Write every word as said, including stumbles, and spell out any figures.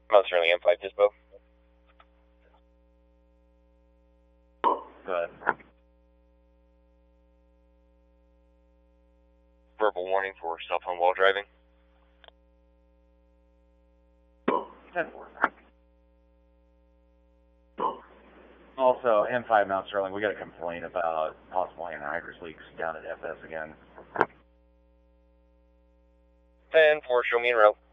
Mount Sterling M five Dispo. Go ahead. Verbal warning for cell phone while driving. ten four. Also, M five Mount Sterling, we got a complaint about possible anhydrous leaks down at F S again. ten four, show me en route.